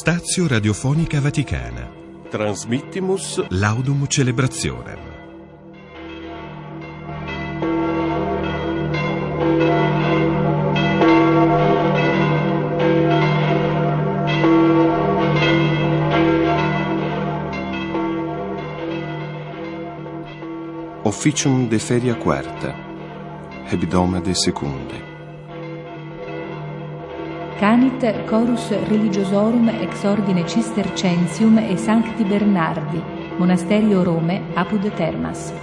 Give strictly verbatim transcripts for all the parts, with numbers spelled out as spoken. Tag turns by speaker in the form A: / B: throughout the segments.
A: Stazio Radiofonica Vaticana.
B: Transmittimus
A: Laudum Celebrationem.
B: Officium de feria quarta, hebdoma de secunde.
C: Canit chorus religiosorum ex ordine Cistercensium e Sancti Bernardi, Monasterio Rome, apud Termas.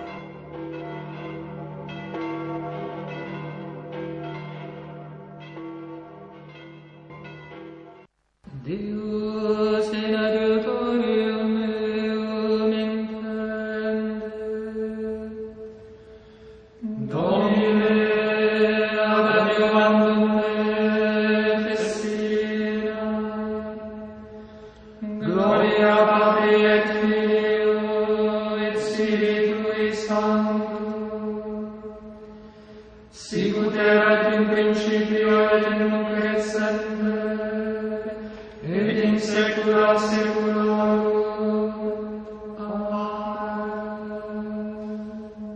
D: Deus in adiutorium meum intende, Domine ad adiuvandum me festina, gloria Patri et Filio et Spiritui Sancto, sicut erat in principio et in nunc et semper, et in saecula saeculorum. Amen.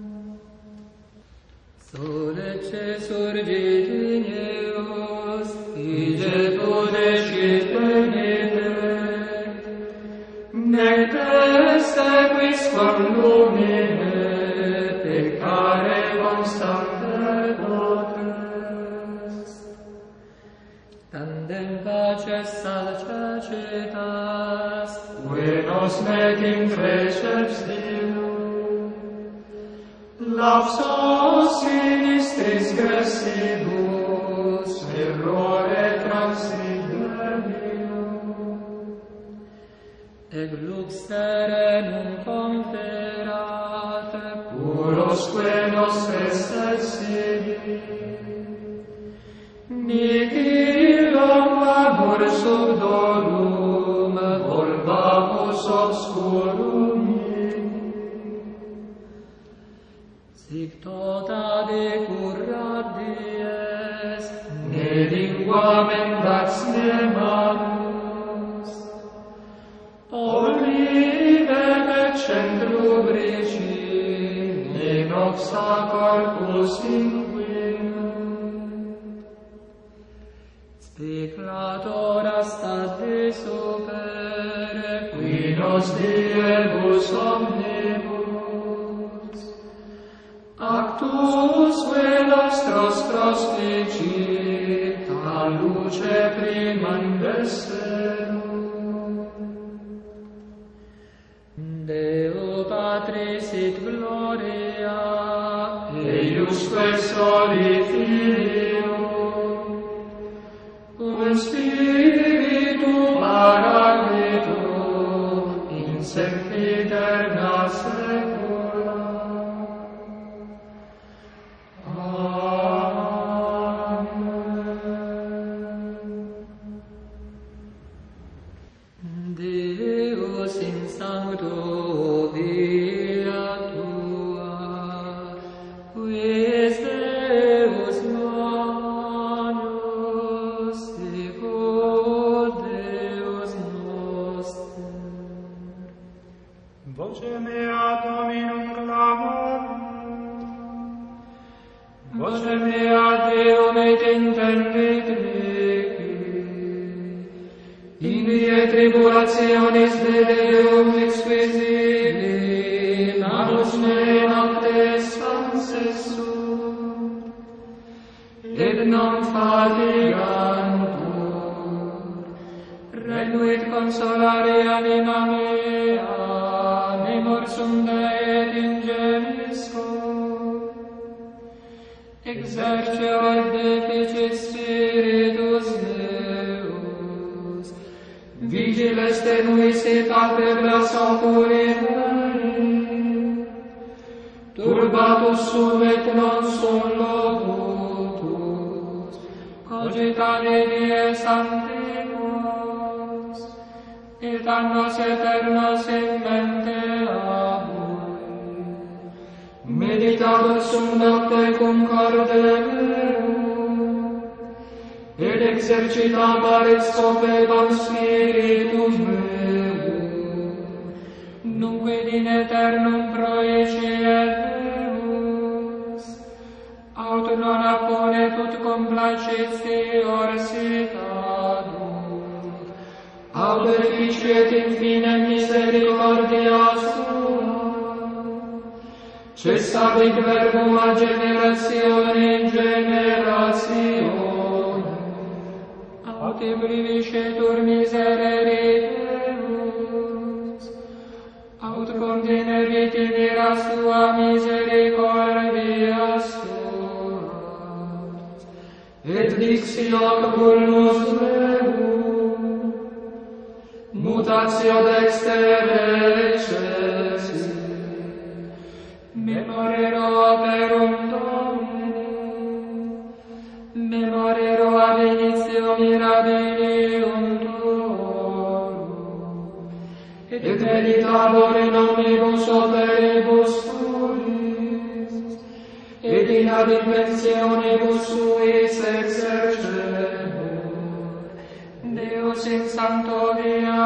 D: Sole surgit in eos, igitur descit veniter, nec teste quisquam lumine peccare constante potest. Tandem paces salcetas, venos nec in preceps Deum, lapsus sinistris gressibus, errore transidebium, ec lux serenum conferate, purosque nostres et sibi, nihilum amor subdorum, volvamus obscurum in. Sic tota decurrat dies, ne lingua mendax nemanus, olive decent rubrici, ne noxa corpus inquinum. Speclator astat de supere, qui nos diebus omnibus, actus ve nostros prospicit, a luce primam desserum. Deo Patris sit gloria, eiusque soli Filio, cum Spiritu Paraclitum, in sempiterna saecula. Amen. Deus in sancto via tua, quies Deus magnus, sicut Deus noster.
E: Voce mea Dominum clamorum,
D: Voce mea Deum et intendit mihi, in vie tribulationis de Deum exquisili, manus me noctes fancessur, et non fatigantur, renuit consolare anima mea, memorsum Dei et ingemisco, exerce et deficit Spiritus Deus, vigiles tenuis et patebras occurrere, turbatus sum et non sum locutus, cogitare dies antiquos, et annos eternos in mente abui, meditatus sum nocte cum corde meum, et et exercita paret scopebam spiritum meum, nunque in aeternum proeceat Deus, aut non appone tut complacitior citadum, aut efficiet in fine misericordia sua, cessavit verbum a generatione in generatione, aut ebriviscetur miserere Deus, aut continebit in ira sua misericordia sua, et dixi hoc vulnus meum, mutatio dextere excessi, memorero operum Domini, memorero ab initio mirabilium tuorum, et meditabor in omnibus operibus tuis, et in ad inventionibus suis exercebor, Deus in sancto via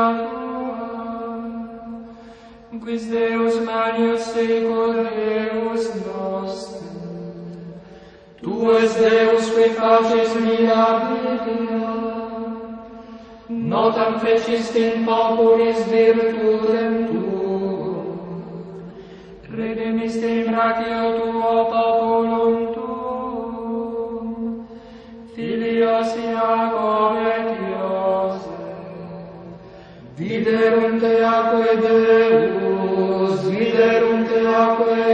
D: quis Deus Manius secur Deus nostrum, Tu es Deus qui facis mirabilia, notam fecist in populis virtutem Tuum, redemist in ratio Tuo populum Tuum, filios Iacob et Iosef, viderunt eaque Deus, viderunt eaque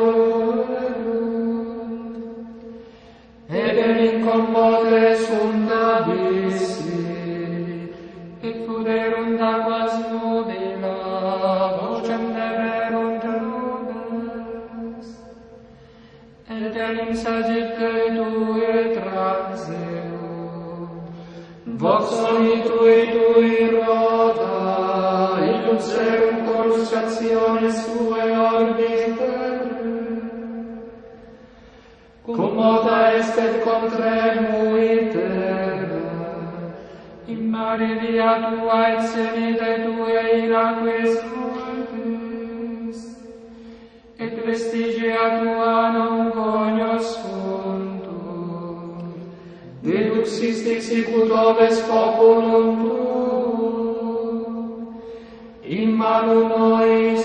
D: doluerunt, eden in commote sunt abissi, et fuderunt aquas nubila, vocem deberunt nubes, etenim sagite Tue transerunt, vox soni Tui Tui rota, illum serum coruscationes Tue orbitere, commota est et contremui terra, in mare via Tua et semite Tue iraquis multis, et vestigia Tua non cognoscuntur, deduxistis sicut oves populum Tuum, in manu nois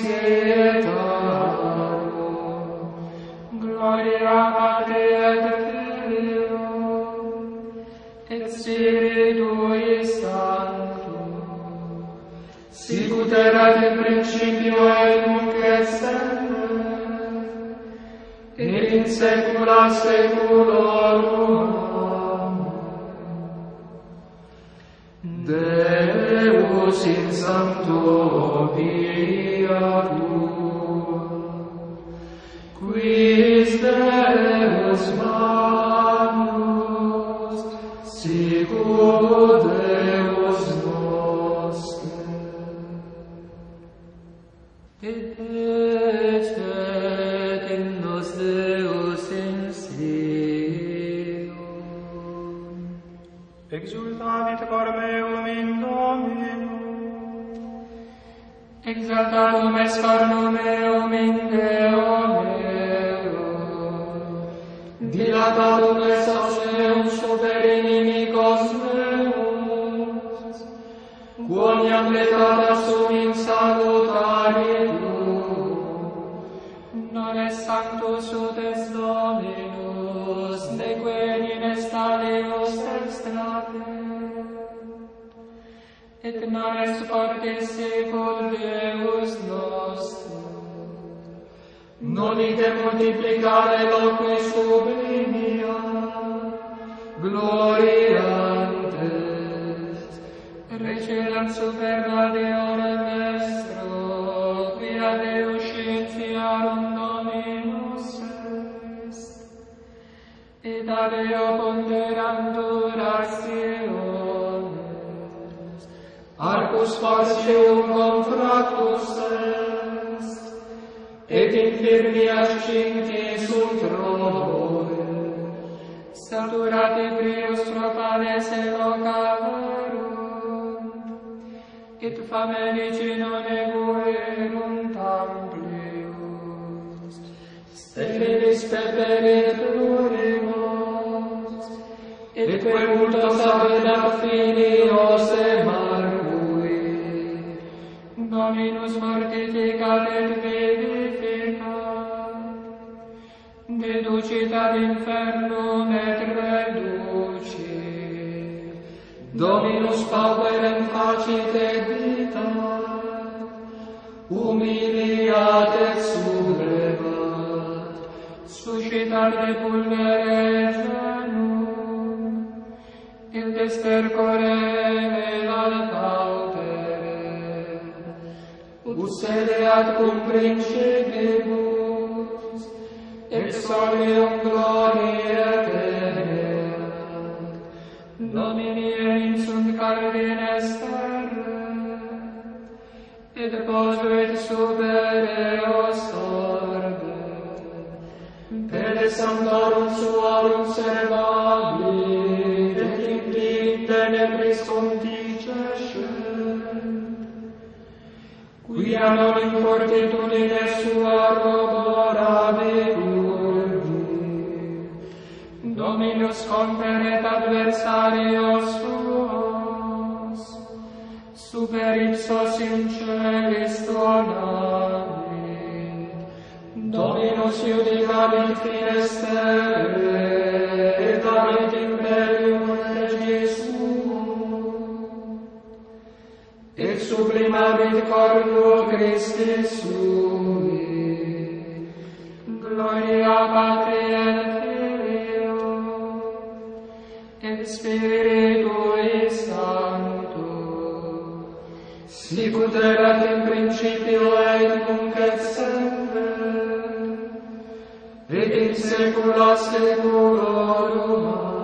D: ietarum, gloria Patri et Filio, et Spiritui Sancto, sicut erat in principio et nunc et semper, et in saecula saeculorum. Deus in sancto via Tua, quis Deus Manus, sicut Deus noster, et ecet in nos Deus in Sion.
E: Exultavit cor meum in Domino,
D: exaltatum est cor meum in Deo meo, dilatatum est auseum super inimicos meus, quoniam letata sum in salutaritum, non est sanctus ut est Dominus, neque in est alius extrate, et non est fortis sicut Deus nostrum, non ite multiplicare loqui sublimia, gloriantes, recelam superna Deorum Estro, quia Deus scientiarum Dominus est, et ad eo ponderantur actiones, arcus facium confractus est, et infirmias cincti sunt roe, saturati prius propanes evocaverunt, et famelici non eguerunt amplius, sterilis peperit plurimus, et quae multos avedat filios emargui. Dominus mortificat et vivificat, deducit ad infernum et reducit. Dominus pauperem facit et vitat, humiliat et sublevat, suscitat de pulvere genum, il destercore vel ad pauperem, ut sedeat cum principibus, et solium gloriae teneat, Domini enim sunt cardines terrae, et posuit super eos orbe, pede sanctorum suarum servabit, et in tenebris conticescent, quia non in fortitudine sua roborabit, Dominus comperet adversarios suos, super ipsos in celis donabit. Dominus iudicabit finestere, et abit imperium regis suo, et sublimabit cornuo Christi sui. Gloria Patri et et Spiritui Sancto, sicut erat in principio et nunc et semper, et in saecula saeculorum.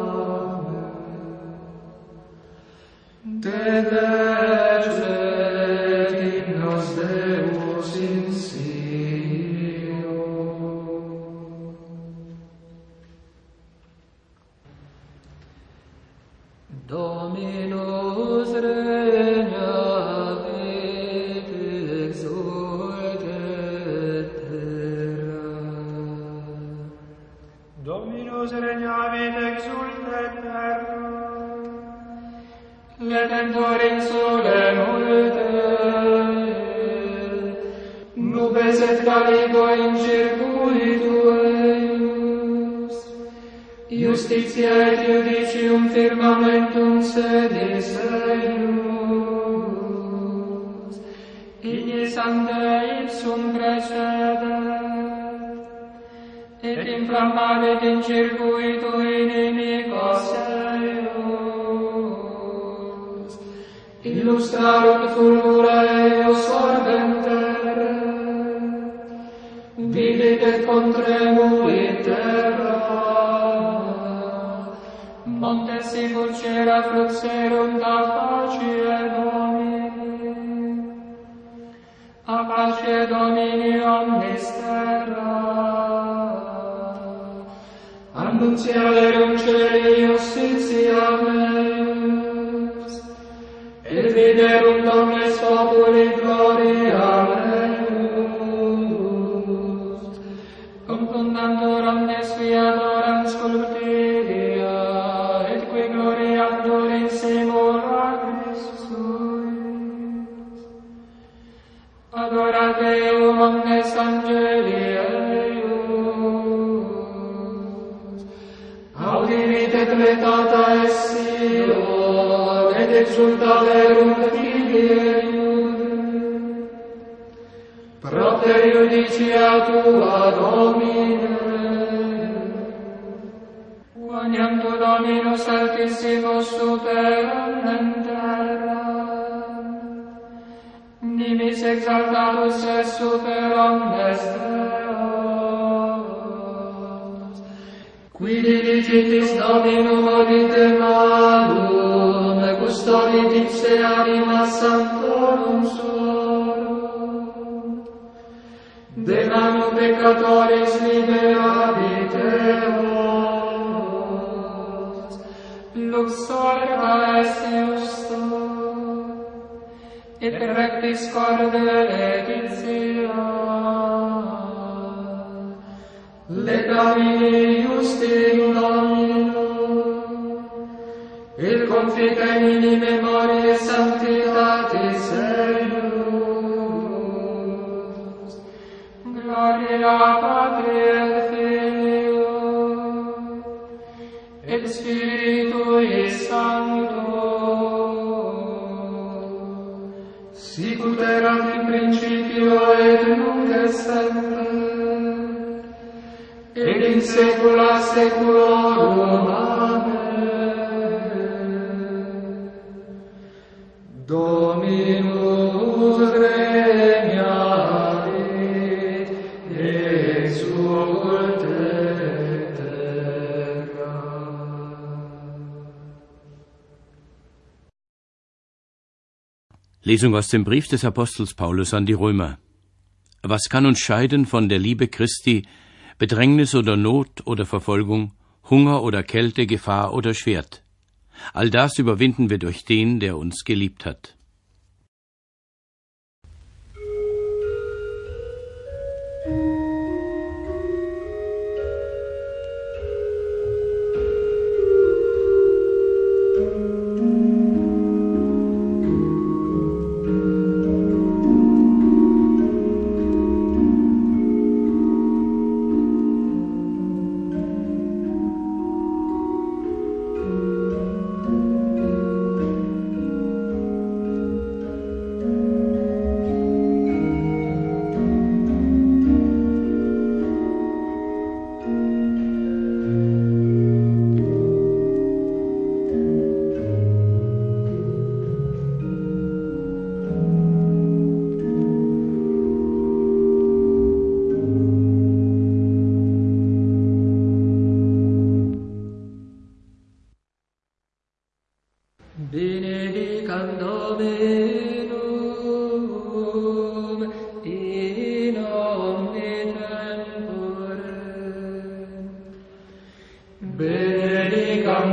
D: Amen. Te decet in nos Deus insignio. Dominus regnavit exultet terra.
E: Dominus regnavit exultet terra.
D: Ledentur in sole multe, nubes et caligo in circuitu eius, justitia et judicium firmamentum sedis eius, ignis ante ipsum precedet, et inflammabit in circuitu inimicos eius, illustrarunt fulgura eius orbenter, vidit et contremuit terra, montes sicut cera fluxerunt a facie Domini, a facie Domini omnis terra, annuntiaverunt celi justitia meus, et viderunt omnes populi gloria meus, confundantur omnes fiatorans sculptiria, et qui gloriantur in se miraclis suis. Adorat Deum omnes angeli eius, audivit et letata Sion, et exultaverunt filii eius, propter judicia tua Domine. Quoniam tu Dominus altissimus super omnem terram, nimis exaltatus es super omnes deos, qui diligitis Dominum odite malum, custodit ipse anima sanctorum suorum, de manu peccatoris liberabit eos. sorga est justo, et rectis corde letitia, lecamini justi Domino, et confitemini memorie sanctitatis eius, gloria Patri et Filio, et Spiritui Sancto, sicut erat in principio et nunc et semper, et in saecula saeculorum. Amen. Dominus regniat, exultet terra.
F: Lesung aus dem Brief des Apostels Paulus an die Römer. Was kann uns scheiden von der Liebe Christi, Bedrängnis oder Not oder Verfolgung, Hunger oder Kälte, Gefahr oder Schwert? All das überwinden wir durch den, der uns geliebt hat.
D: Benedicam Dominum in omni tempore. Benedicam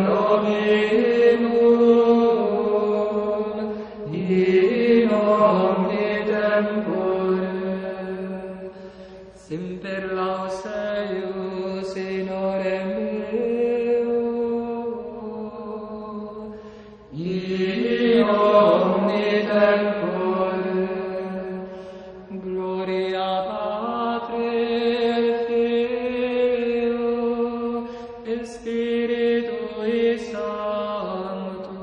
D: Dominum in omni tempore. Semper laus eius in orem meo. In omni tempore, gloria Patri et Filio et Spiritui Sancto.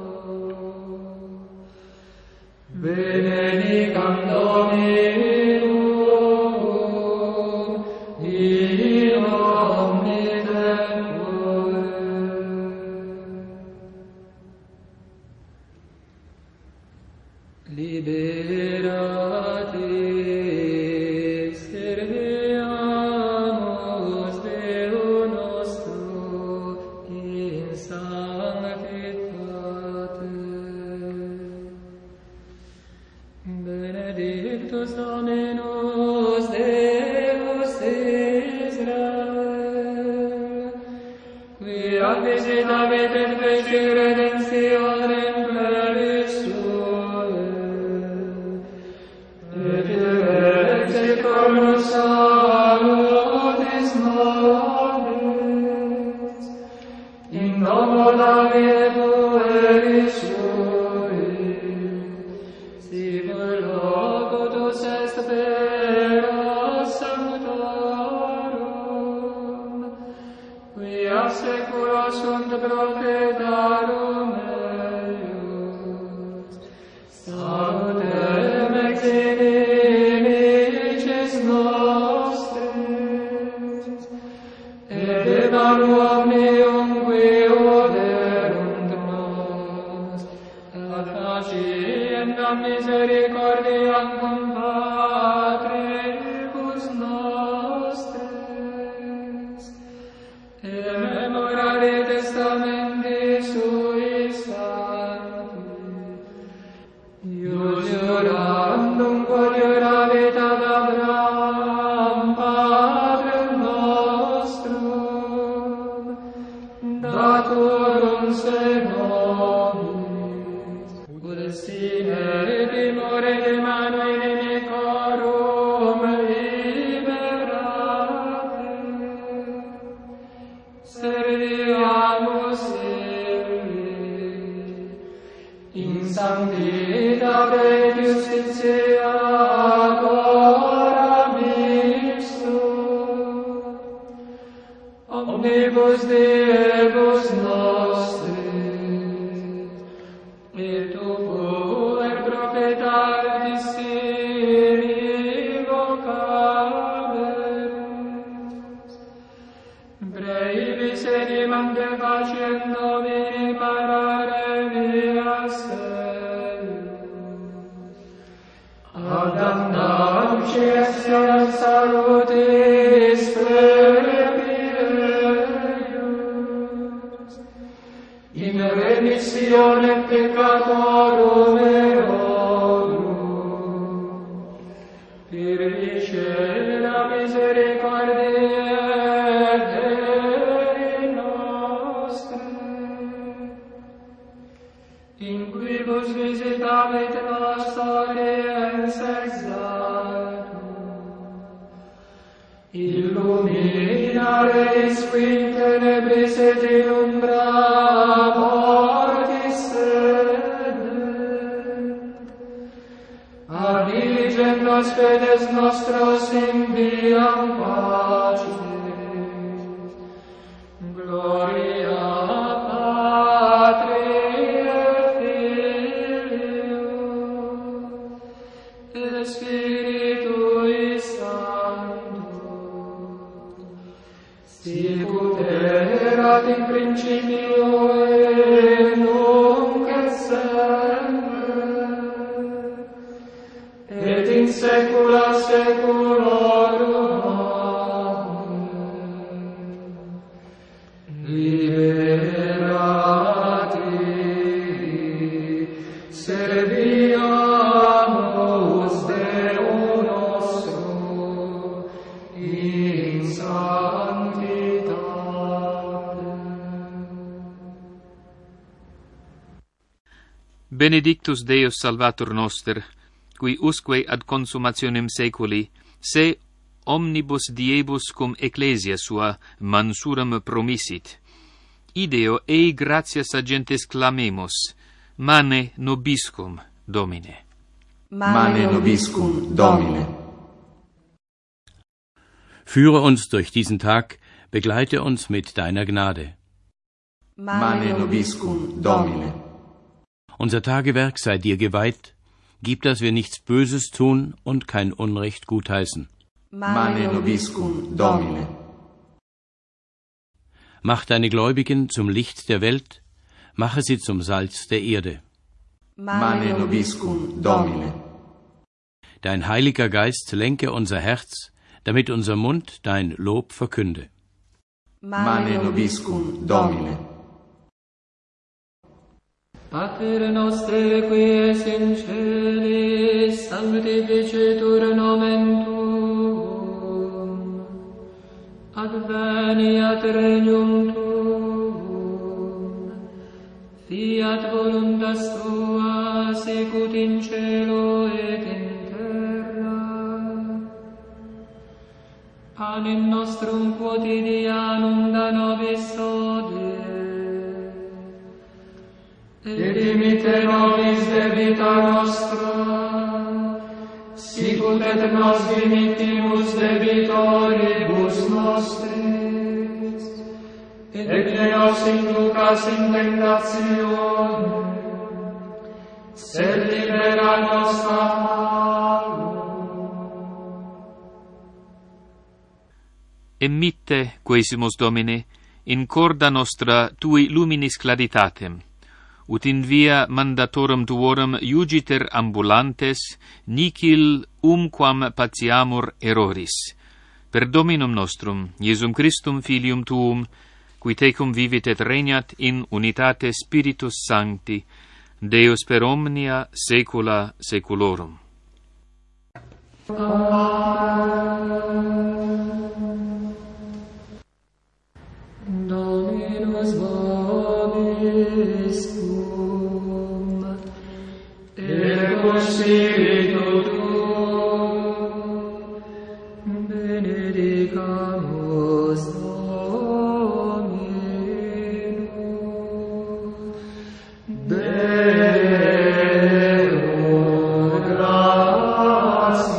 D: Benedicam Dominum in omni tempore. Liberati serviamus Deo nostro in sanctitate. Benedictus Dominus Deus Israel, qui acquisitavit et feci redentionem per Suae, et exitor nos salutis nobis, in nomo Domini pueri sui, sive locutus est vera sanctorum, qui a secula sunt profetarum eius, salutem ex inimicis nostris, et ebam omnium qui oderunt nos, ad faciendam misericordiam cum Patribus nostris, et memorare testamenti sui sancti, ius jurandum conjuravit ad Abraham, Patrem nostrum, omnibus diebus nostris, et tu puer profetartis in invocaberus, brevis enim de pacem Domini parare mea servus, ad damnatio salutis previeius, in remissione peccatorum eorum, per vicenda misericordiae Dei nostri, in quibus visitavit nos oriens exatum, illuminare qui tenebris et in umbra mortis sede, ad diligent nos fides nostros in viam pacis, gloria Patri et Filio et Spiritui Sancto, sicut erat in principio et nunc et semper, et in saecula saeculorum. Amen. Liberati serviamus Deum nostrum in sanctitate.
G: Benedictus Deus Salvator noster, qui usque ad consummationem saeculi se omnibus diebus cum ecclesia sua mansuram promissit. Ideo ei gratias agentes clamemus, mane nobiscum Domine.
B: Mane nobiscum Domine.
F: Führe uns durch diesen Tag, begleite uns mit deiner Gnade.
B: Mane nobiscum Domine.
F: Unser Tagewerk sei dir geweiht, gib, dass wir nichts Böses tun und kein Unrecht gutheißen.
B: Mane nobiscum Domine.
F: Mach deine Gläubigen zum Licht der Welt, mache sie zum Salz der Erde.
B: Mane nobiscum Domine.
F: Dein Heiliger Geist lenke unser Herz, damit unser Mund dein Lob verkünde.
B: Mane nobiscum Domine.
D: Pater noster qui es in celis, sanctificetur nomen tuum, adveniat regnum tuum, fiat voluntas tua sicut in cielo et in terra. Panem nostrum quotidianum da nobis hodie, et dimite nobis debita nostra, sicut et nos dimittimus debitoribus nostris, et ne nos inducas in tentationem, sed libera nos a malo.
G: Emitte, quesimus Domine, in corda nostra tui luminis claritatem, ut in via mandatorum tuorum iugiter ambulantes, nicil umquam patiamur erroris. Per Dominum nostrum, Iesum Christum Filium tuum, qui tecum vivit et regnat in unitate Spiritus Sancti, Deus per omnia saecula saeculorum.
D: Dominus vobiscum, et cum spiritu tuo, benedicamus Dominum, Deo gratias.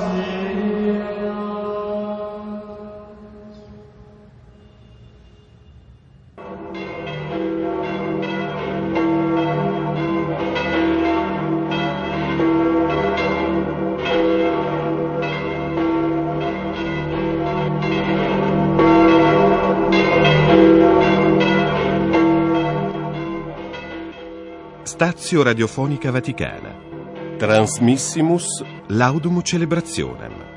A: Stazio Radiofonica Vaticana.
B: Transmissimus
A: Laudum Celebrationem.